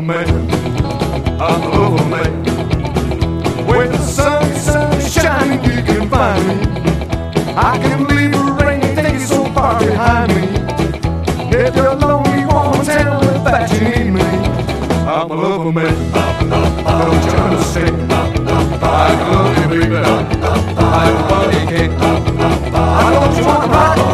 lover man. I'm a lover man. When the sun is shining, you can find me. I can believe the rain take you so far behind me. If you're lonely, won't tell me that you need me. I'm a lover man. Don't you understand? I can love you, baby. Nobody can. I don't you wanna ride?